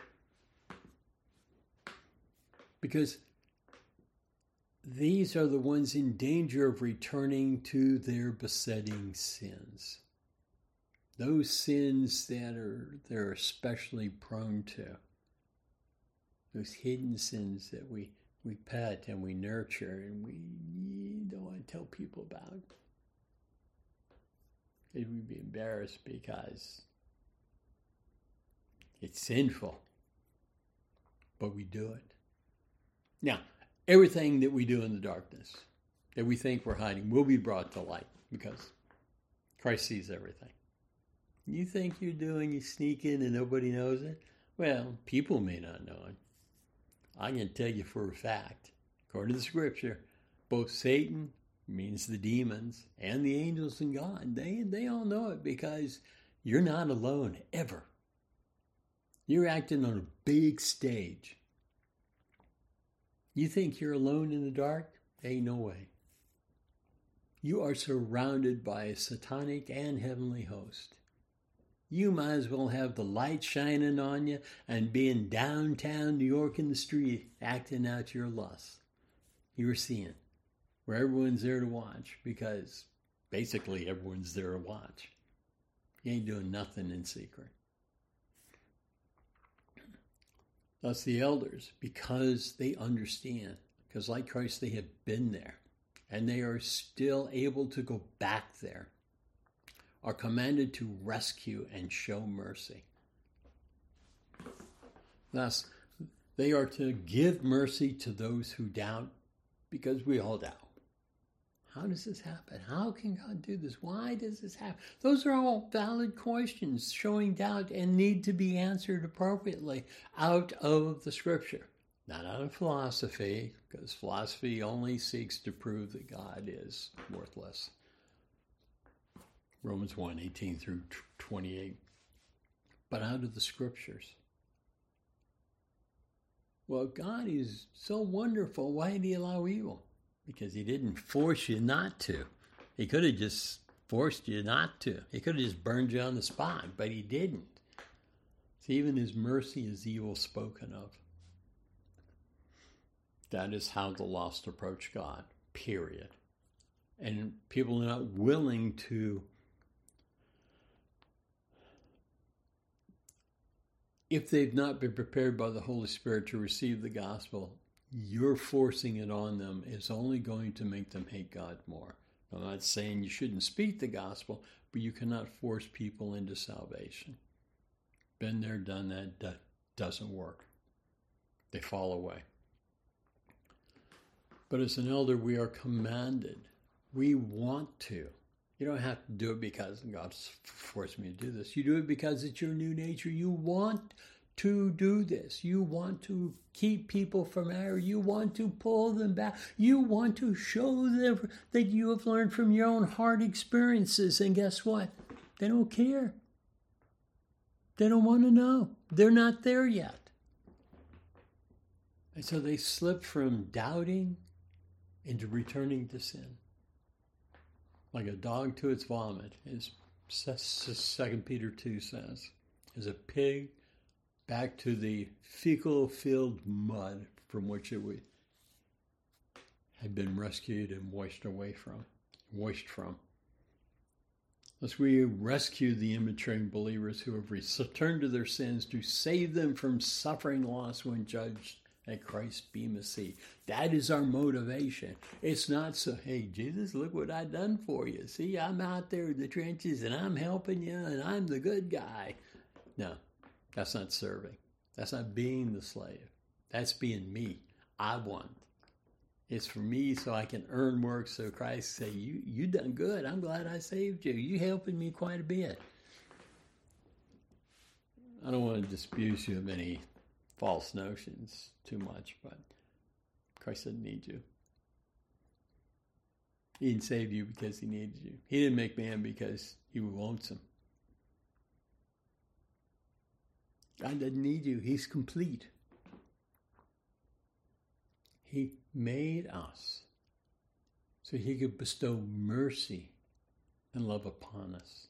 Because these are the ones in danger of returning to their besetting sins. Those sins that are they're especially prone to. Those hidden sins that we, we pet and we nurture and we don't want to tell people about. It would be embarrassed because it's sinful. But we do it. Now, everything that we do in the darkness, that we think we're hiding, will be brought to light because Christ sees everything. You think you're doing, you sneak in and nobody knows it? Well, people may not know it. I can tell you for a fact, according to the scripture, both Satan, means the demons, and the angels and God, they, they all know it because you're not alone ever. You're acting on a big stage. You think you're alone in the dark? Ain't no way. You are surrounded by a satanic and heavenly host. You might as well have the light shining on you and be in downtown New York in the street acting out your lust. You were seeing where everyone's there to watch, because basically everyone's there to watch. You ain't doing nothing in secret. Thus the elders, because they understand, because like Christ they have been there, and they are still able to go back there, are commanded to rescue and show mercy. Thus, they are to give mercy to those who doubt, because we all doubt. How does this happen? How can God do this? Why does this happen? Those are all valid questions showing doubt and need to be answered appropriately out of the Scripture. Not out of philosophy, because philosophy only seeks to prove that God is worthless. Romans one, eighteen through twenty-eight. But out of the Scriptures. Well, God is so wonderful. Why did he allow evil? Because he didn't force you not to. He could have just forced you not to. He could have just burned you on the spot, but he didn't. So even his mercy is evil spoken of. That is how the lost approach God, period. And people are not willing to, if they've not been prepared by the Holy Spirit to receive the gospel, you're forcing it on them is only going to make them hate God more. I'm not saying you shouldn't speak the gospel, but you cannot force people into salvation. Been there, done that, that doesn't work. They fall away. But as an elder, we are commanded. We want to. You don't have to do it because God's forced me to do this. You do it because it's your new nature. You want to do this. You want to keep people from error. You want to pull them back. You want to show them that you have learned from your own hard experiences. And guess what? They don't care. They don't want to know. They're not there yet. And so they slip from doubting into returning to sin. Like a dog to its vomit, as Second Peter two says, as a pig back to the fecal-filled mud from which it had been rescued and washed away from, washed from. Thus we rescue the immature believers who have returned to their sins to save them from suffering loss when judged at Christ's bema seat. That is our motivation. It's not so, hey, Jesus, look what I done for you. See, I'm out there in the trenches and I'm helping you and I'm the good guy. No, that's not serving. That's not being the slave. That's being me. I want. It's for me so I can earn work so Christ say, you, you done good. I'm glad I saved you. You helping me quite a bit. I don't want to disabuse you of any false notions too much, but Christ didn't need you. He didn't save you because he needed you. He didn't make man because he was lonesome. God doesn't need you. He's complete. He made us so he could bestow mercy and love upon us.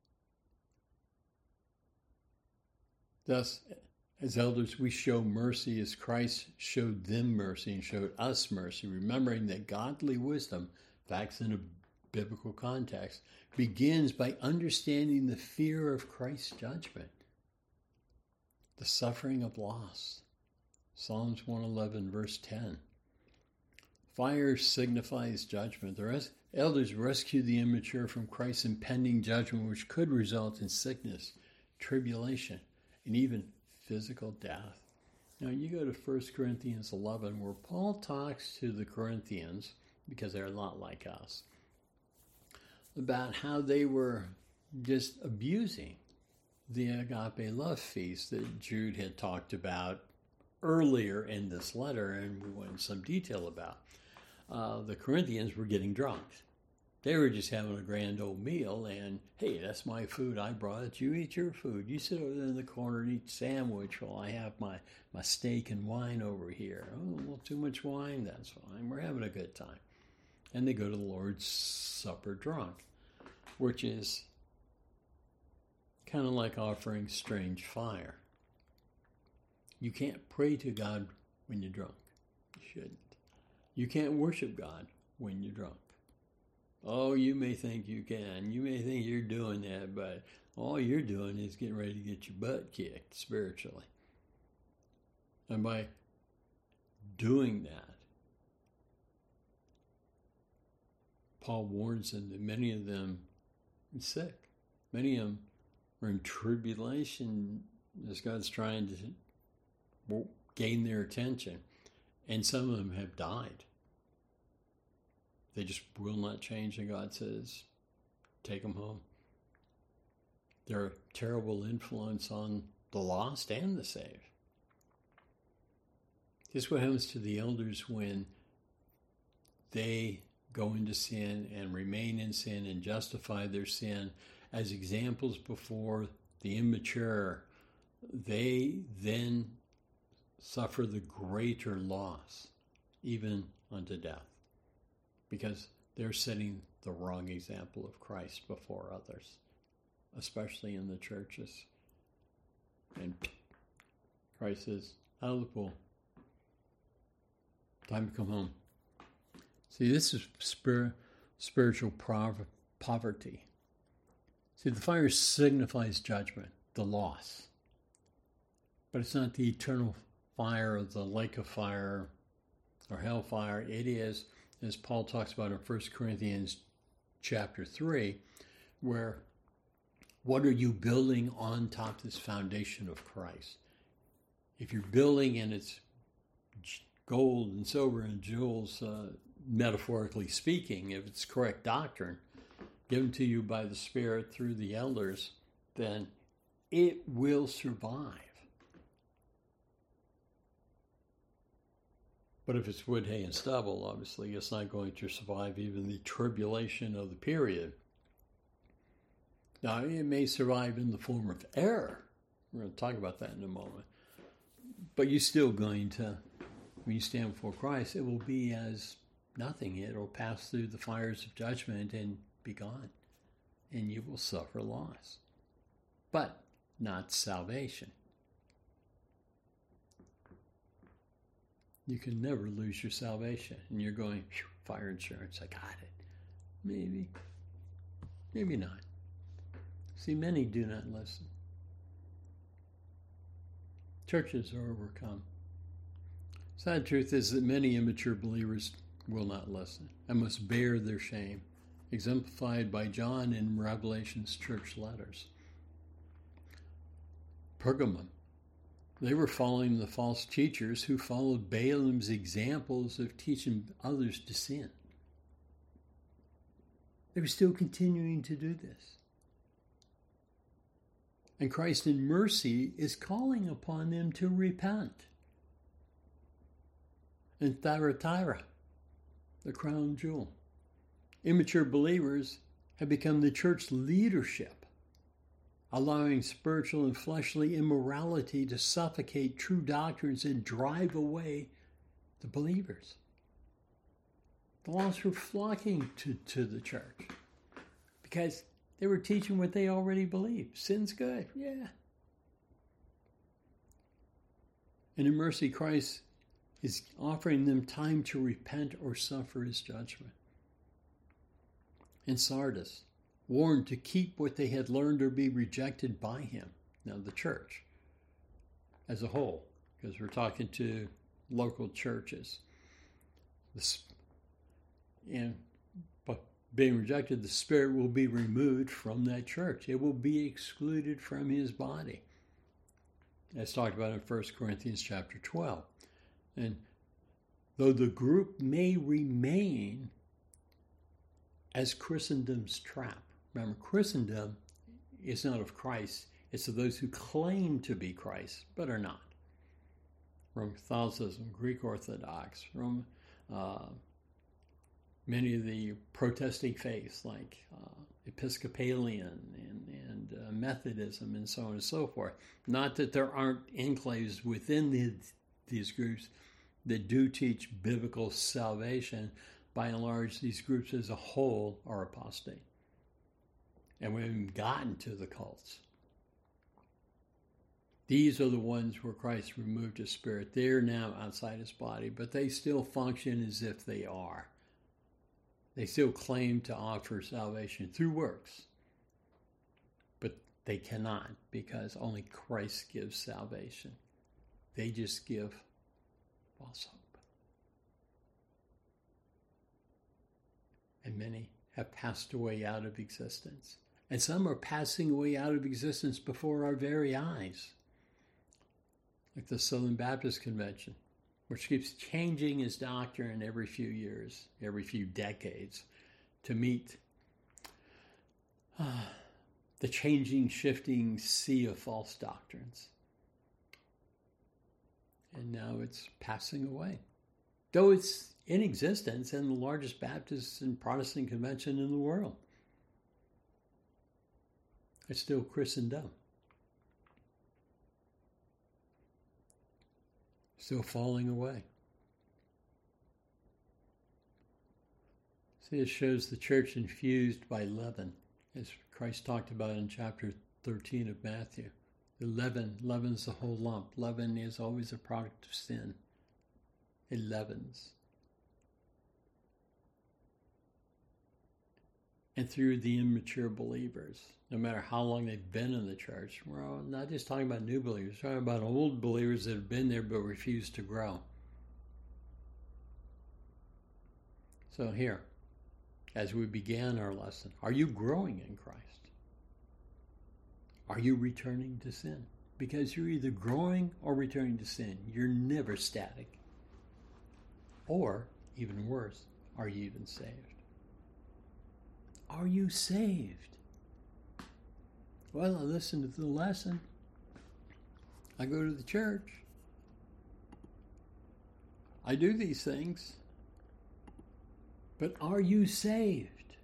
Thus, as elders, we show mercy as Christ showed them mercy and showed us mercy, remembering that godly wisdom, facts in a biblical context, begins by understanding the fear of Christ's judgment, the suffering of loss. Psalms one eleven, verse ten. Fire signifies judgment. The res- elders rescue the immature from Christ's impending judgment, which could result in sickness, tribulation, and even physical death. Now you go to First Corinthians eleven, where Paul talks to the Corinthians, because they're a lot like us, about how they were just abusing the agape love feast that Jude had talked about earlier in this letter, and we went in some detail about. Uh, the Corinthians were getting drunk. They were just having a grand old meal, and hey, that's my food. I brought it. You eat your food. You sit over there in the corner and eat sandwich while I have my, my steak and wine over here. Oh, well, too much wine? That's fine. We're having a good time. and they go to the Lord's Supper drunk, which is kind of like offering strange fire. You can't pray to God when you're drunk. You shouldn't. You can't worship God when you're drunk. Oh, you may think you can. You may think you're doing that, but all you're doing is getting ready to get your butt kicked spiritually. And by doing that, Paul warns them that many of them are sick. Many of them are in tribulation as God's trying to gain their attention. And some of them have died. They just will not change, and God says, take them home. They're a terrible influence on the lost and the saved. This is what happens to the elders when they go into sin and remain in sin and justify their sin as examples before the immature. They then suffer the greater loss, even unto death, because they're setting the wrong example of Christ before others, especially in the churches. And Christ says, out of the pool. Time to come home. See, this is spir- spiritual prov- poverty. See, the fire signifies judgment, the loss. But it's not the eternal fire of the lake of fire or hellfire. It is, as Paul talks about in First Corinthians chapter three, where what are you building on top of this foundation of Christ? If you're building and it's gold and silver and jewels, uh, metaphorically speaking, if it's correct doctrine given to you by the Spirit through the elders, then it will survive. But if it's wood, hay, and stubble, obviously it's not going to survive even the tribulation of the period. Now, it may survive in the form of error. We're going to talk about that in a moment. But you're still going to, when you stand before Christ, it will be as nothing. It will pass through the fires of judgment and be gone. And you will suffer loss. But not salvation. You can never lose your salvation. And you're going, fire insurance, I got it. Maybe. Maybe not. See, many do not listen. Churches are overcome. Sad truth is that many immature believers will not listen and must bear their shame, exemplified by John in Revelation's church letters. Pergamum. They were following the false teachers who followed Balaam's examples of teaching others to sin. They were still continuing to do this. And Christ in mercy is calling upon them to repent. And Thyatira, the crown jewel. Immature believers have become the church leadership, allowing spiritual and fleshly immorality to suffocate true doctrines and drive away the believers. The lost were flocking to, to the church because they were teaching what they already believed. Sin's good, yeah. And in mercy, Christ is offering them time to repent or suffer his judgment. In Sardis, warned to keep what they had learned or be rejected by him. Now, the church as a whole, because we're talking to local churches. This, and but being rejected, the Spirit will be removed from that church. It will be excluded from his body. As talked about in First Corinthians chapter twelve. And though the group may remain as Christendom's trap. Remember, Christendom is not of Christ. It's of those who claim to be Christ, but are not. Roman Catholicism, Greek Orthodox, Roman, uh, many of the protesting faiths like uh, Episcopalian and, and uh, Methodism and so on and so forth. Not that there aren't enclaves within the, these groups that do teach biblical salvation, by and large, these groups as a whole are apostate. And we haven't gotten to the cults. These are the ones where Christ removed his spirit. They're now outside his body, but they still function as if they are. They still claim to offer salvation through works. But they cannot, because only Christ gives salvation. They just give false hope. And many have passed away out of existence. And some are passing away out of existence before our very eyes. Like the Southern Baptist Convention, which keeps changing its doctrine every few years, every few decades, to meet uh, the changing, shifting sea of false doctrines. And now it's passing away. Though it's in existence and the largest Baptist and Protestant convention in the world. It's still Christendom. Still falling away. See, it shows the church infused by leaven, as Christ talked about in chapter thirteen of Matthew. The leaven, leaven's the whole lump. Leaven is always a product of sin. It leavens. And through the immature believers, no matter how long they've been in the church, we're not just talking about new believers, we're talking about old believers that have been there but refuse to grow. So here, as we began our lesson, are you growing in Christ? Are you returning to sin? Because you're either growing or returning to sin. You're never static. Or, even worse, are you even saved? Are you saved? Well, I listen to the lesson. I go to the church. I do these things. But are you saved?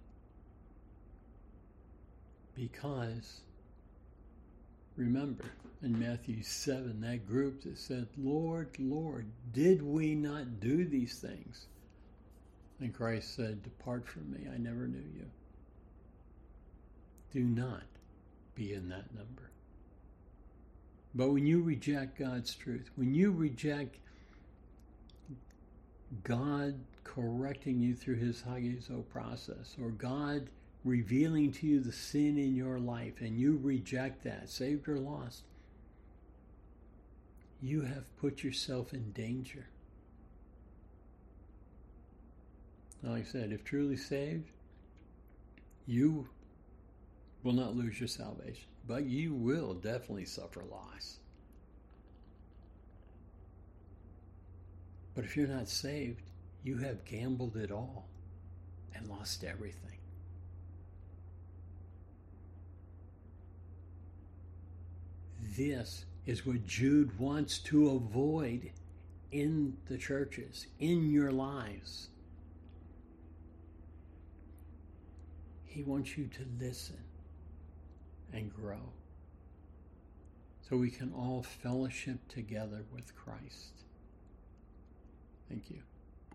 Because, remember, in Matthew seven, that group that said, Lord, Lord, did we not do these things? And Christ said, depart from me, I never knew you. Do not be in that number. But when you reject God's truth, when you reject God correcting you through his hagizo process, or God revealing to you the sin in your life, and you reject that, saved or lost, you have put yourself in danger. Like I said, if truly saved, you will not lose your salvation, but you will definitely suffer loss. But if you're not saved, you have gambled it all and lost everything. This is what Jude wants to avoid in the churches, in your lives. He wants you to listen and grow so we can all fellowship together with Christ. Thank you.